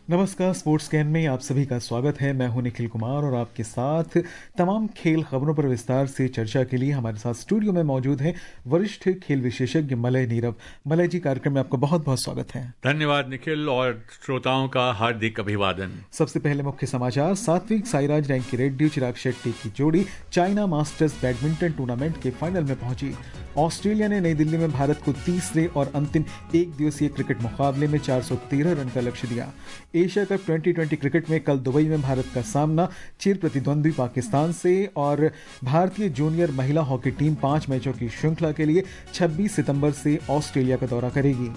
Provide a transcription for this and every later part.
नमस्कार, sports can में आप सभी का स्वागत है। मैं हूं निखिल कुमार और आपके साथ तमाम खेल खबरों पर विस्तार से चर्चा के लिए हमारे साथ स्टूडियो में मौजूद हैं वरिष्ठ खेल विशेषज्ञ मलय नीरव। मलय जी, कार्यक्रम में आपका बहुत बहुत स्वागत है। धन्यवाद निखिल और श्रोताओं का हार्दिक अभिवादन। सबसे पहले मुख्य समाचार। सात्विक साईराज रैंकीरेड्डी चिराग शेट्टी की जोड़ी चाइना मास्टर्स बैडमिंटन टूर्नामेंट के फाइनल में पहुंची। ऑस्ट्रेलिया ने नई दिल्ली में भारत को तीसरे और अंतिम एक दिवसीय क्रिकेट मुकाबले में 413 रन का लक्ष्य दिया। एशिया कप 2020 क्रिकेट में कल दुबई में भारत का सामना चिर प्रतिद्वंदी पाकिस्तान से और भारतीय जूनियर महिला हॉकी टीम 5 मैचों की श्रृंखला के लिए 26 सितंबर से ऑस्ट्रेलिया का दौरा करेगी।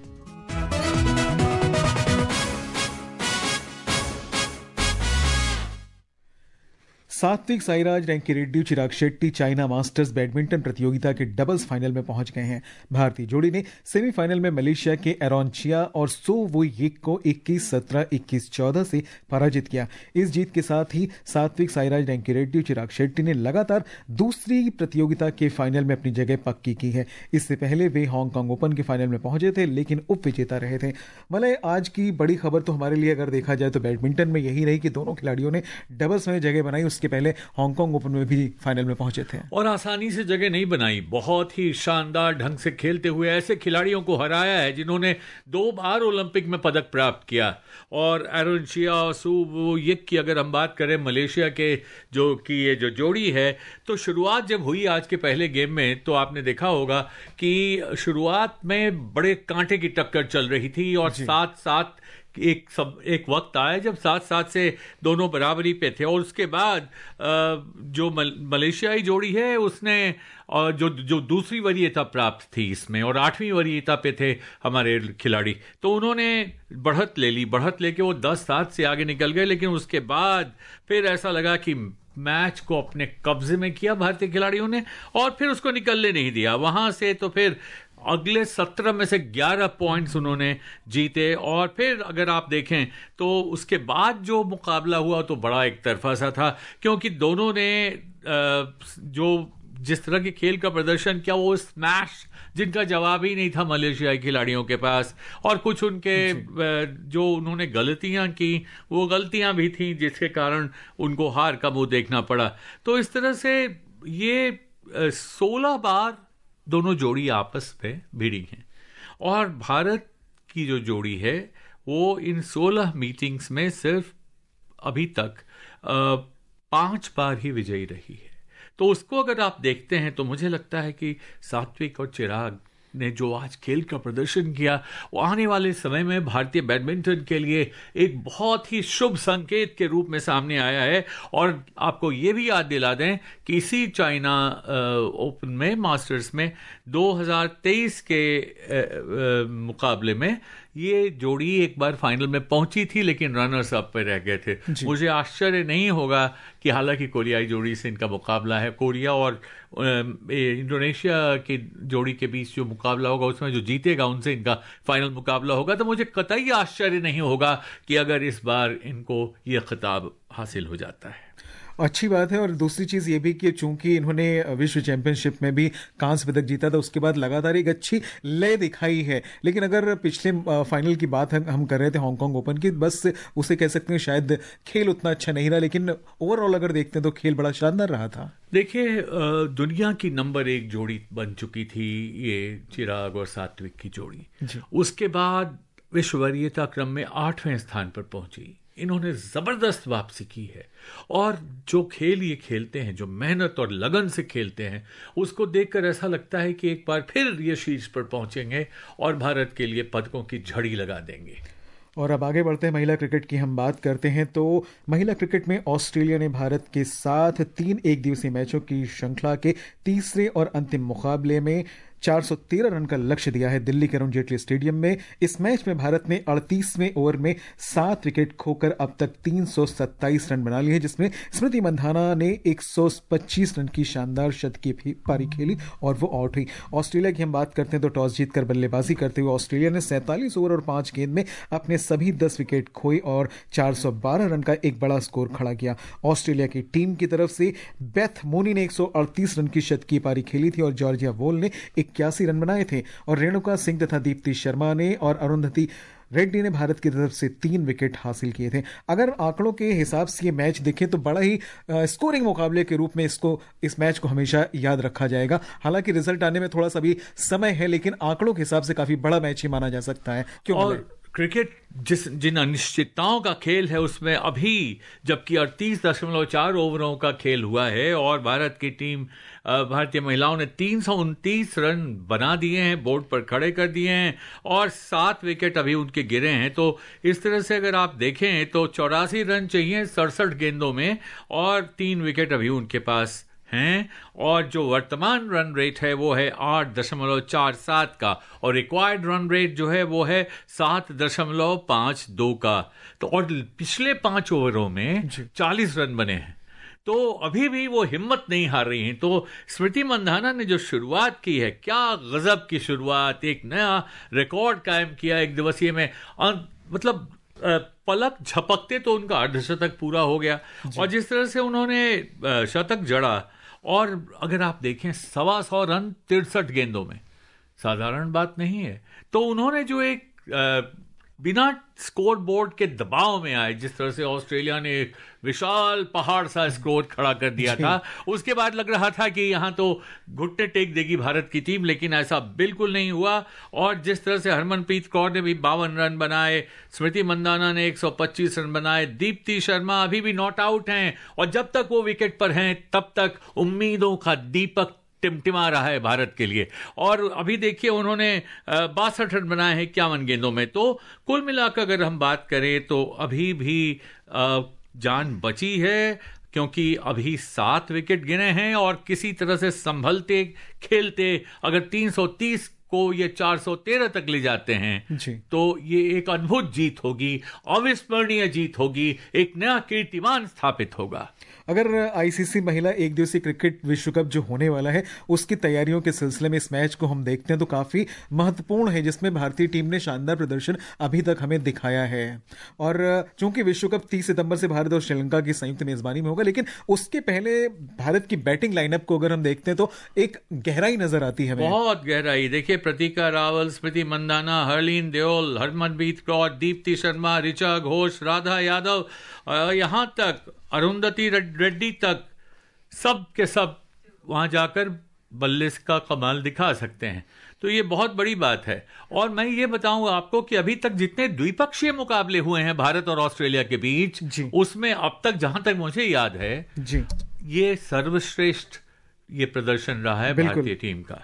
Satwik Sairaj Rankireddy Chirag Shetty China Masters badminton प्रतियोगिता के डबल्स फाइनल में पहुंच गए हैं। भारतीय जोड़ी ने सेमीफाइनल में मलेशिया के एरोनचिया और सो वो यिक को 21-17, 21-14 से पराजित किया। इस जीत के साथ ही सात्विक साईराज रैंकीरेड्डी चिराग शेट्टी ने लगातार दूसरी प्रतियोगिता के फाइनल में अपनी जगह पक्की की है। इससे पहले वे हांगकांग ओपन के फाइनल में पहुंचे थे, लेकिन उप विजेता रहे थे। मतलब आज की बड़ी खबर तो हमारे लिए अगर देखा जाए तो बैडमिंटन में यही रही कि दोनों खिलाड़ियों ने डबल्स में जगह बनाई। उसके पहले हांगकांग ओपन में भी फाइनल में पहुंचे थे और आसानी से जगह नहीं बनाई। बहुत ही शानदार ढंग से खेलते हुए ऐसे खिलाड़ियों को हराया है जिन्होंने 2 बार ओलंपिक में पदक प्राप्त किया। और एरोनचिया और सू वो यिक की अगर हम बात करें मलेशिया के ये जो जोड़ी है, तो शुरुआत जब हुई आज के पहले गेम में तो आपने देखा होगा कि शुरुआत में बड़े कांटे की टक्कर चल रही थी और साथ एक वक्त आया जब 7-7 से दोनों बराबरी पे थे। और उसके बाद जो मलेशियाई जोड़ी है उसने जो दूसरी वरीयता प्राप्त थी इसमें और 8वीं वरीयता पे थे हमारे खिलाड़ी, तो उन्होंने बढ़त ले ली। बढ़त लेके वो 10-7 से आगे निकल गए, लेकिन उसके बाद फिर ऐसा लगा कि मैच को अपने कब्जे में किया भारतीय खिलाड़ियों ने और फिर उसको निकलने नहीं दिया। वहां से तो फिर अगले 17 में से 11 पॉइंट्स उन्होंने जीते। और फिर अगर आप देखें तो उसके बाद जो मुकाबला हुआ तो बड़ा एक तरफा सा था, क्योंकि दोनों ने जिस तरह के खेल का प्रदर्शन किया वो स्मैश जिनका जवाब ही नहीं था मलेशियाई खिलाड़ियों के पास। और कुछ उनके जो उन्होंने गलतियां की वो गलतियां भी थी जिसके कारण उनको हार का मुंह देखना पड़ा। तो इस तरह से ये 16 बार दोनों जोड़ी आपस में भिड़ी हैं और भारत की जो जोड़ी है वो इन 16 मीटिंग्स में सिर्फ अभी तक 5 बार ही विजयी रही है। तो उसको अगर आप देखते हैं तो मुझे लगता है कि सात्विक और चिराग ने जो आज खेल का प्रदर्शन किया वो आने वाले समय में भारतीय बैडमिंटन के लिए एक बहुत ही शुभ संकेत के रूप में सामने आया है। और आपको ये भी याद दिला दें कि इसी चाइना ओपन में मास्टर्स में 2023 के मुकाबले में ये जोड़ी एक बार फाइनल में पहुंची थी, लेकिन रनर्स अप पे रह गए थे। मुझे आश्चर्य नहीं होगा कि हालांकि कोरियाई जोड़ी से इनका मुकाबला है, कोरिया और इंडोनेशिया की जोड़ी के बीच जो मुकाबला होगा उसमें जो जीतेगा उनसे इनका फाइनल मुकाबला होगा, तो मुझे कतई आश्चर्य नहीं होगा कि अगर इस बार इनको ये खिताब हासिल हो जाता है। अच्छी बात है। और दूसरी चीज़ ये भी कि चूंकि इन्होंने विश्व चैंपियनशिप में भी कांस्य पदक जीता था, उसके बाद लगातार एक अच्छी लय दिखाई है। लेकिन अगर पिछले फाइनल की बात हम कर रहे थे हांगकांग ओपन की, बस उसे कह सकते हैं शायद खेल उतना अच्छा नहीं रहा, लेकिन ओवरऑल अगर देखते हैं तो खेल बड़ा शानदार रहा था। देखिए, दुनिया की नंबर 1 जोड़ी बन चुकी थी ये चिराग और सात्विक की जोड़ी। उसके बाद विश्व वरीयता क्रम में 8वें स्थान पर पहुंची। इन्होंने जबरदस्त वापसी की है और जो खेल ये खेलते हैं, जो मेहनत और लगन से खेलते हैं, उसको देखकर ऐसा लगता है कि एक बार फिर ये शीर्ष पर पहुंचेंगे और भारत के लिए पदकों की झड़ी लगा देंगे। और अब आगे बढ़ते हैं, महिला क्रिकेट की हम बात करते हैं तो महिला क्रिकेट में ऑस्ट्रेलिया ने भारत के साथ 3 एक दिवसीय मैचों की श्रृंखला के तीसरे और अंतिम मुकाबले में 413 रन का लक्ष्य दिया है दिल्ली के अरुण जेटली स्टेडियम में। इस मैच में भारत ने 38वें ओवर में 7 विकेट खोकर अब तक 327 रन बना लिए हैं, जिसमें स्मृति मंधाना ने 125 रन की शानदार शतकीय पारी खेली और वो आउट हुई। ऑस्ट्रेलिया की हम बात करते हैं तो टॉस जीतकर बल्लेबाजी करते हुए ऑस्ट्रेलिया ने 47 ओवर और 5 गेंद में अपने सभी 10 विकेट खोए और 412 रन का एक बड़ा स्कोर खड़ा किया। ऑस्ट्रेलिया की टीम की तरफ से बेथ मोनी ने 138 रन की शतकीय पारी खेली थी और जॉर्जिया वोल ने 81 रन बनाए थे और रेणुका सिंह तथा दीप्ति शर्मा ने और अरुंधति रेड्डी ने भारत की तरफ से 3 विकेट हासिल किए थे। अगर आंकड़ों के हिसाब से ये मैच देखें तो बड़ा ही स्कोरिंग मुकाबले के रूप में इस मैच को हमेशा याद रखा जाएगा। हालांकि रिजल्ट आने में थोड़ा सा भी समय है, लेकिन आंकड़ों के हिसाब से काफी बड़ा मैच ही माना जा सकता है। क्यों? और क्रिकेट जिन अनिश्चितताओं का खेल है उसमें अभी जबकि 38.4 ओवरों का खेल हुआ है और भारतीय महिलाओं ने 329 रन बना दिए हैं, बोर्ड पर खड़े कर दिए हैं और 7 विकेट अभी उनके गिरे हैं। तो इस तरह से अगर आप देखें तो 84 रन चाहिए 67 गेंदों में और 3 विकेट अभी उनके पास हैं और जो वर्तमान रन रेट है वो है 8.47 का और रिक्वायर्ड रन रेट जो है वो है 7.52 का। तो और पिछले 5 ओवरों में 40 रन बने हैं, तो अभी भी वो हिम्मत नहीं हार रही हैं। तो स्मृति मंधाना ने जो शुरुआत की है, क्या गजब की शुरुआत, एक नया रिकॉर्ड कायम किया एक दिवसीय में। मतलब पलक झपकते तो उनका अर्धशतक पूरा हो गया और जिस तरह से उन्होंने शतक जड़ा और अगर आप देखें 125 रन 63 गेंदों में साधारण बात नहीं है। तो उन्होंने जो एक बिना स्कोर बोर्ड के दबाव में आए, जिस तरह से ऑस्ट्रेलिया ने एक विशाल पहाड़ सा स्कोर खड़ा कर दिया था, उसके बाद लग रहा था कि यहां तो घुटने टेक देगी भारत की टीम, लेकिन ऐसा बिल्कुल नहीं हुआ। और जिस तरह से हरमनप्रीत कौर ने भी 52 रन बनाए, स्मृति मंदाना ने 125 रन बनाए, दीप्ति शर्मा अभी भी नॉट आउट हैं और जब तक वो विकेट पर हैं तब तक उम्मीदों का दीपक टिमटिमा रहा है भारत के लिए। और अभी देखिए उन्होंने 62 रन बनाए हैं 51 गेंदों में। तो कुल मिलाकर अगर हम बात करें तो अभी भी जान बची है, क्योंकि अभी 7 विकेट गिरे हैं और किसी तरह से संभलते खेलते अगर 330 को ये 413 तक ले जाते हैं तो ये एक अद्भुत जीत होगी, अविस्मरणीय जीत होगी, एक नया कीर्तिमान स्थापित होगा। अगर आईसीसी महिला एक दिवसीय क्रिकेट विश्व कप जो होने वाला है उसकी तैयारियों के सिलसिले में इस मैच को हम देखते हैं तो काफी महत्वपूर्ण है, जिसमें भारतीय टीम ने शानदार प्रदर्शन अभी तक हमें दिखाया है। और चूंकि विश्व कप 30 सितंबर से भारत और श्रीलंका की संयुक्त मेजबानी में होगा, लेकिन उसके पहले भारत की बैटिंग लाइनअप को अगर हम देखते हैं तो एक गहराई नजर आती है हमें, बहुत गहराई। देखिए प्रतीका रावल, स्मृति मंदाना, हरलीन देओल, हरमनप्रीत कौर, दीप्ति शर्मा, ऋचा घोष, राधा यादव, यहां तक अरुंधति रेड्डी तक, सब के सब वहां जाकर बल्ले का कमाल दिखा सकते हैं। तो ये बहुत बड़ी बात है। और मैं ये बताऊं आपको कि अभी तक जितने द्विपक्षीय मुकाबले हुए हैं भारत और ऑस्ट्रेलिया के बीच, उसमें अब तक जहां तक मुझे याद है ये सर्वश्रेष्ठ ये प्रदर्शन रहा है भारतीय टीम का।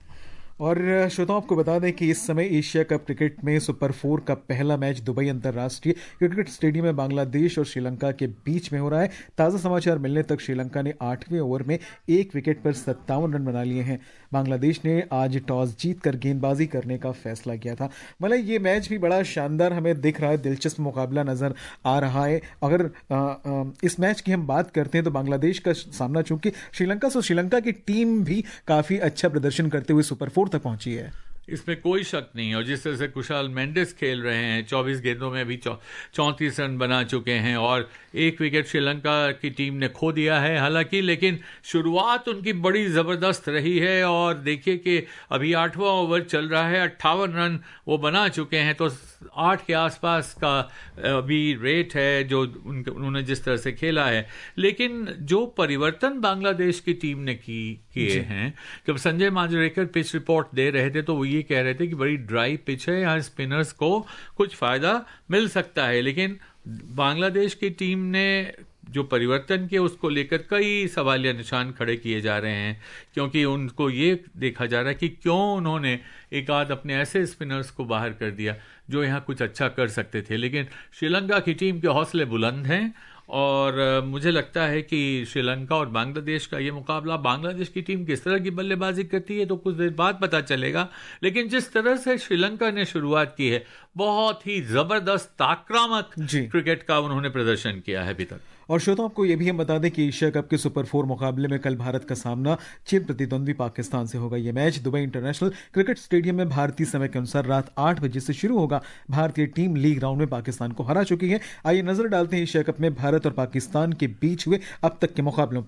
और श्रोताओं आपको बता दें कि इस समय एशिया कप क्रिकेट में सुपर 4 का पहला मैच दुबई अंतर्राष्ट्रीय क्रिकेट स्टेडियम में बांग्लादेश और श्रीलंका के बीच में हो रहा है। ताज़ा समाचार मिलने तक श्रीलंका ने 8वें ओवर में 1 विकेट पर 57 रन बना लिए हैं। बांग्लादेश ने आज टॉस जीतकर गेंदबाजी करने का फैसला किया था। मतलब ये मैच भी बड़ा शानदार हमें दिख रहा है, दिलचस्प मुकाबला नजर आ रहा है। अगर इस मैच की हम बात करते हैं तो बांग्लादेश का सामना चूंकि श्रीलंका की टीम भी काफी अच्छा प्रदर्शन करते हुए सुपर 4 तक पहुंची है, इसमें कोई शक नहीं। और जिस तरह से कुशाल मेंडिस खेल रहे हैं, 24 गेंदों में भी 34 रन बना चुके हैं और 1 विकेट श्रीलंका की टीम ने खो दिया है हालांकि, लेकिन शुरुआत उनकी बड़ी ज़बरदस्त रही है। और देखिए कि अभी 8वां ओवर चल रहा है, 58 रन वो बना चुके हैं, तो 8 के आसपास का अभी रेट है जो उन्होंने जिस तरह से खेला है। लेकिन जो परिवर्तन बांग्लादेश की टीम ने किए हैं, जब संजय मांजरेकर पिच रिपोर्ट दे रहे थे तो वो ये कह रहे थे कि बड़ी ड्राई पिच है, यहाँ स्पिनर्स को कुछ फायदा मिल सकता है। लेकिन बांग्लादेश की टीम ने जो परिवर्तन किए उसको लेकर कई सवालिया निशान खड़े किए जा रहे हैं, क्योंकि उनको ये देखा जा रहा है कि क्यों उन्होंने एक आध अपने ऐसे स्पिनर्स को बाहर कर दिया जो यहाँ कुछ अच्छा कर सकते थे। लेकिन श्रीलंका की टीम के हौसले बुलंद हैं और मुझे लगता है कि श्रीलंका और बांग्लादेश का ये मुकाबला, बांग्लादेश की टीम किस तरह की बल्लेबाजी करती है तो कुछ देर बाद पता चलेगा। लेकिन जिस तरह से श्रीलंका ने शुरुआत की है, बहुत ही जबरदस्त आक्रामक क्रिकेट का उन्होंने प्रदर्शन किया है अभी तक। और श्रोताओं आपको यह भी हम बता दें कि एशिया कप के सुपर 4 मुकाबले में कल भारत का सामना चिर प्रतिद्वंदी पाकिस्तान से होगा। यह match Dubai international cricket stadium में भारतीय समय के अनुसार रात 8 बजे से शुरू होगा। भारतीय टीम लीग राउंड में पाकिस्तान को हरा चुकी है। आइए नजर डालते हैं एशिया कप में भारत और पाकिस्तान के बीच हुए अब तक के मुकाबलों पर।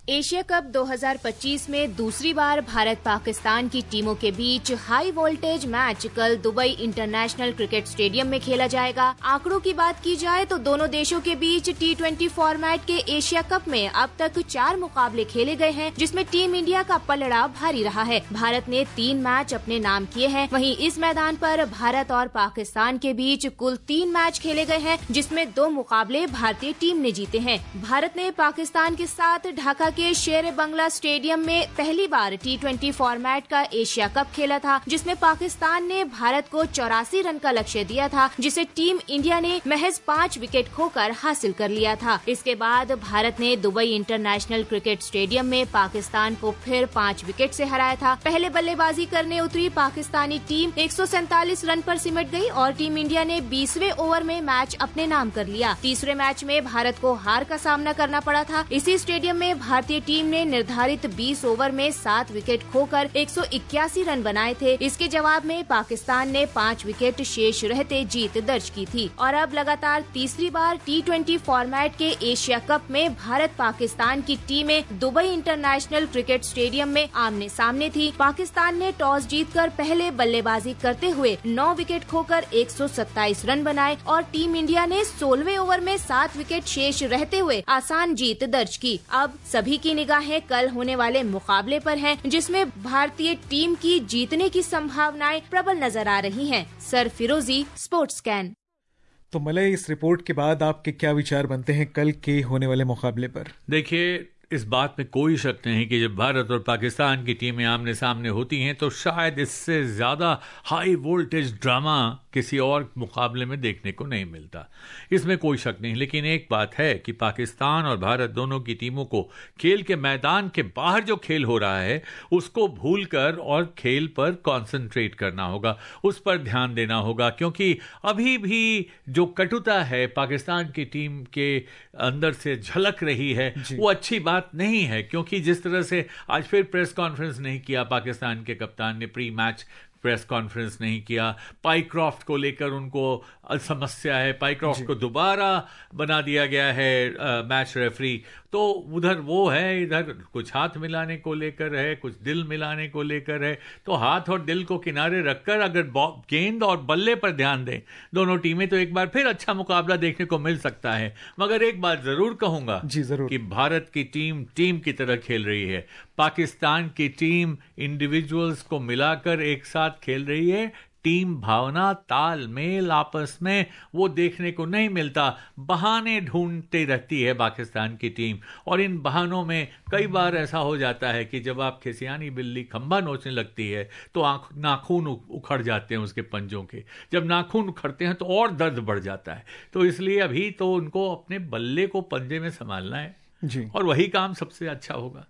एशिया कप 2025 में दूसरी बार भारत पाकिस्तान की टीमों के बीच हाई वोल्टेज मैच कल दुबई इंटरनेशनल क्रिकेट स्टेडियम में खेला जाएगा। आंकड़ों की बात की जाए तो दोनों देशों के बीच T20 फॉर्मेट के एशिया कप में अब तक 4 मुकाबले खेले गए हैं, जिसमें टीम इंडिया का पलड़ा भारी रहा है। भारत ने 3 मैच अपने नाम किए हैं। वहीं इस मैदान पर भारत और पाकिस्तान के बीच कुल 3 मैच खेले गए हैं, जिसमें 2 मुकाबले भारतीय टीम ने जीते हैं। भारत ने पाकिस्तान के साथ ढाका के शेर बंगला स्टेडियम में पहली बार T20 फॉर्मेट का एशिया कप खेला था, जिसमें पाकिस्तान ने भारत को 84 रन का लक्ष्य दिया था, जिसे टीम इंडिया ने महज 5 विकेट खोकर हासिल कर लिया था। इसके बाद भारत ने दुबई इंटरनेशनल क्रिकेट स्टेडियम में पाकिस्तान को फिर 5 विकेट से हराया था। पहले बल्लेबाजी करने उतरी पाकिस्तानी टीम 147 रन पर सिमट गई और टीम इंडिया ने 20वें ओवर में मैच अपने नाम कर लिया। तीसरे मैच में भारत को हार का सामना करना पड़ा था। इसी स्टेडियम में भारतीय टीम ने निर्धारित 20 ओवर में 7 विकेट खोकर 181 रन बनाए थे। इसके जवाब में पाकिस्तान ने 5 विकेट शेष रहते जीत दर्ज की थी और अब लगातार तीसरी बार T20 फॉर्मेट के एशिया कप में भारत पाकिस्तान की टीमें दुबई इंटरनेशनल क्रिकेट स्टेडियम में आमने सामने थी। पाकिस्तान ने टॉस जीतकर पहले बल्लेबाजी करते हुए 9 विकेट खोकर 127 रन बनाए और टीम इंडिया ने 16वें ओवर में 7 विकेट शेष रहते हुए आसान जीत दर्ज की। अब सभी की निगाहें कल होने वाले मुकाबले पर हैं, जिसमें भारतीय टीम की जीतने की संभावनाएं प्रबल नजर आ रही हैं। Sir Firozi, sports scan. तो मलय, इस रिपोर्ट के बाद आपके क्या विचार बनते हैं कल के होने वाले मुकाबले पर? देखिए, इस बात में कोई शक नहीं कि जब भारत और पाकिस्तान की टीमें आमने सामने होती हैं तो शायद इससे ज़्यादा हाई वोल्टेज ड्रामा किसी और मुकाबले में देखने को नहीं मिलता, इसमें कोई शक नहीं। लेकिन एक बात है कि पाकिस्तान और भारत दोनों की टीमों को खेल के मैदान के बाहर जो खेल हो रहा है उसको भूलकर और खेल पर कंसंट्रेट करना होगा, उस पर ध्यान देना होगा, क्योंकि अभी भी जो कटुता है पाकिस्तान की टीम के अंदर से झलक रही है वो अच्छी बात नहीं है। क्योंकि जिस तरह से आज फिर प्रेस कॉन्फ्रेंस नहीं किया पाकिस्तान के कप्तान ने, प्री मैच प्रेस कॉन्फ्रेंस नहीं किया, पाइक्रॉफ्ट को लेकर उनको समस्या है, पाइक्रॉफ्ट को दोबारा बना दिया गया है मैच रेफरी, तो उधर वो है, इधर कुछ हाथ मिलाने को लेकर है, कुछ दिल मिलाने को लेकर है। तो हाथ और दिल को किनारे रखकर अगर गेंद और बल्ले पर ध्यान दें दोनों टीमें तो एक बार फिर अच्छा मुकाबला देखने को मिल सकता है। मगर एक बात जरूर कहूंगा कि भारत की टीम की तरह खेल रही है, पाकिस्तान की टीम इंडिविजुअल्स को मिलाकर एक साथ खेल रही है। टीम भावना, तालमेल आपस में वो देखने को नहीं मिलता। बहाने ढूंढते रहती है पाकिस्तान की टीम और इन बहानों में कई बार ऐसा हो जाता है कि जब आपके सियानी बिल्ली खंभा नोचने लगती है तो नाखून उखड़ जाते हैं उसके पंजों के। जब नाखून उखड़ते हैं तो और दर्द बढ़ जाता है। तो इसलिए अभी तो उनको अपने बल्ले को पंजे में संभालना है जी, और वही काम सबसे अच्छा होगा।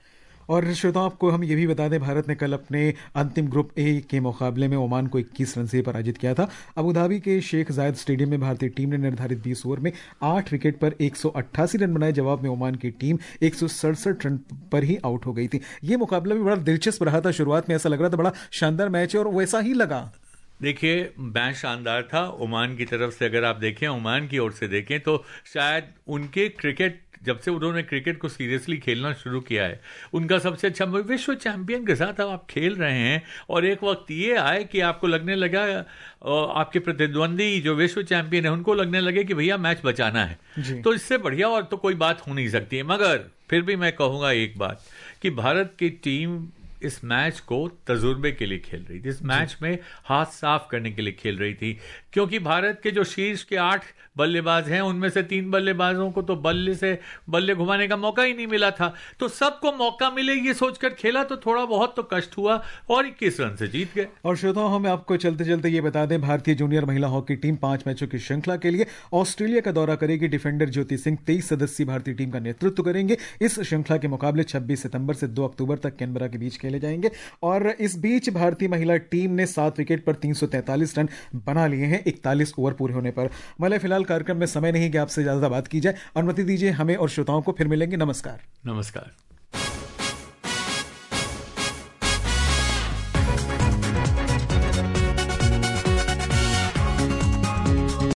और श्रोताओं, आपको हम ये भी बता दें, भारत ने कल अपने अंतिम ग्रुप ए के मुकाबले में ओमान को 21 रन से पराजित किया था। अबू धाबी के शेख जायद स्टेडियम में भारतीय टीम ने निर्धारित 20 ओवर में 8 विकेट पर 188 रन बनाए। जवाब में ओमान की टीम 167 रन पर ही आउट हो गई थी। ये मुकाबला भी बड़ा दिलचस्प रहा था। शुरुआत में ऐसा लग रहा था बड़ा शानदार मैच है और वैसा ही लगा। देखिए, मैच शानदार था ओमान की तरफ से। अगर आप देखें, ओमान की ओर से देखें तो शायद उनके क्रिकेट, जब से उन्होंने क्रिकेट को सीरियसली खेलना शुरू किया है, उनका सबसे अच्छा, विश्व चैंपियन के साथ आप खेल रहे हैं और एक वक्त ये आए कि आपको लगने लगा, आपके प्रतिद्वंदी जो विश्व चैंपियन है उनको लगने लगे कि भैया मैच बचाना है, तो इससे बढ़िया और तो कोई बात हो नहीं सकती है। मगर फिर भी मैं कहूँगा एक बात कि भारत की टीम इस मैच को तजुर्बे के लिए खेल रही थी, इस मैच में हाथ साफ करने के लिए खेल रही थी, क्योंकि भारत के जो शीर्ष के 8 बल्लेबाज हैं उनमें से 3 बल्लेबाजों को तो बल्ले घुमाने का मौका ही नहीं मिला था। तो सबको मौका मिले ये सोचकर खेला तो थोड़ा बहुत तो कष्ट हुआ और 21 रन से जीत गए। और श्रोताओं, हम आपको चलते चलते ये बता दें, भारतीय जूनियर महिला हॉकी टीम 5 मैचों की श्रृंखला के लिए ऑस्ट्रेलिया का दौरा करेगी। डिफेंडर ज्योति सिंह 23 सदस्यीय भारतीय टीम का नेतृत्व करेंगे। इस श्रृंखला के मुकाबले 26 सितंबर से 2 अक्टूबर तक कैनबरा के बीच खेले जाएंगे। और इस बीच भारतीय महिला टीम ने 7 विकेट पर 343 रन बना लिए हैं 41 ओवर पूरे होने पर। मतलब फिलहाल कार्यक्रम में समय नहीं कि आपसे ज्यादा बात की जाए। अनुमति दीजिए हमें और श्रोताओं को, फिर मिलेंगे। नमस्कार। नमस्कार।